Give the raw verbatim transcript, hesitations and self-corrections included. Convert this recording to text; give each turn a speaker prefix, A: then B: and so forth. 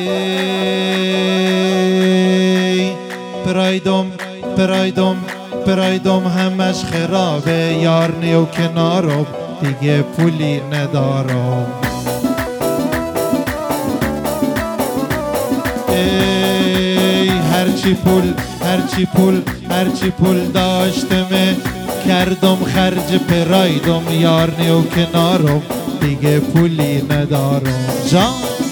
A: ای پرایدم پرایدم پرایدم همش خرابه، یار نیو کنارم دیگه پولی ندارم. ای هرچی پول هرچی پول هرچی پول داشتمه کردم خرج پرایدم، یار نیو کنارم دیگه پولی ندارم. جان